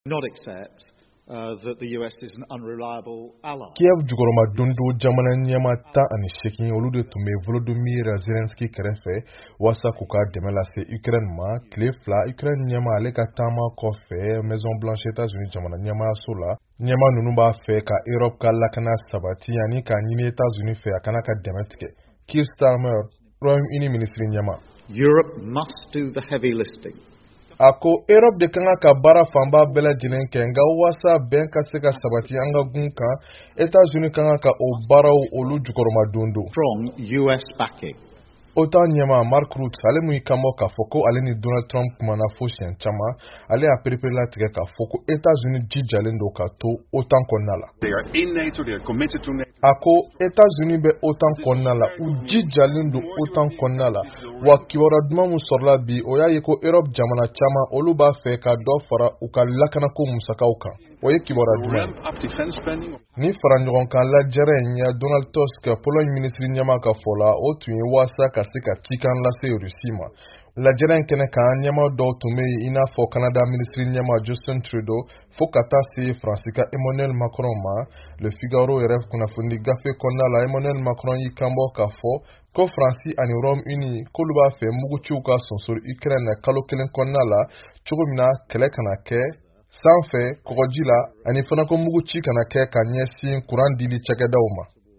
not accept that the US is an unreliable ally. Kiev jugoroma dundu jamana nyama ta ani shekin olude tume Volodymyr Zelensky kerefe wasa kuka demela se Ukraine ma klefla Ukraine nyama aleka tama kofe Maison Blanche États-Unis jamana nyama sola nyama nunu ba fe ka Europe ka lakana sabati yani ka nyimi États-Unis fe akana ka demetke Keir Starmer Royaume-Uni ministry nyama Europe must do the heavy lifting. Ako Europe de kanga ka bara famba bela jinen kenga wasa ben ka se ka sabati anga gunka États-Unis kanga ka o bara olu jukoroma dundu Strong US backing. Otan nyama Mark Rutte ale mu ikamo ka foko ale ni Donald Trump mana fosien chama ale a peripela tige ka foko États-Unis jijalendo ka to otan konala. They are in NATO, they are committed to NATO. Ako États-Unis be otan konala u jijalendo otan konala wa kiwara duma mu sorla bi oya yeko Europe jamana chama olu ba fe ka do fara u ka lakana ko musakaw kan. Oye kiwara duma ni fara ɲɔgɔn kan la jara ya Donald Tusk Pologne ministre nyama ka fola o tun ye wasa ka se ka cikan lase Russie ma. Lajɛrɛ in kɛnɛ kan ɲɛma dɔw tun bɛ i n'a fɔ Canada ministre ɲɛma Justin Trudeau fo ka taa se Faransi Emmanuel Macron ma. Le Figaro yɛrɛ kunnafoni gafe kɔnɔna la Emmanuel Macron y'i kanbɔ k'a fɔ ko Faransi ani Royaume-Uni k'olu b'a fɛ muguciw ka sonsori Ukraine kalo kelen kɔnɔna la cogo min na kɛlɛ kana kɛ sanfɛ kɔgɔji la ani fana ko muguci kana kɛ ka ɲɛsin kuran dili cakɛdaw ma.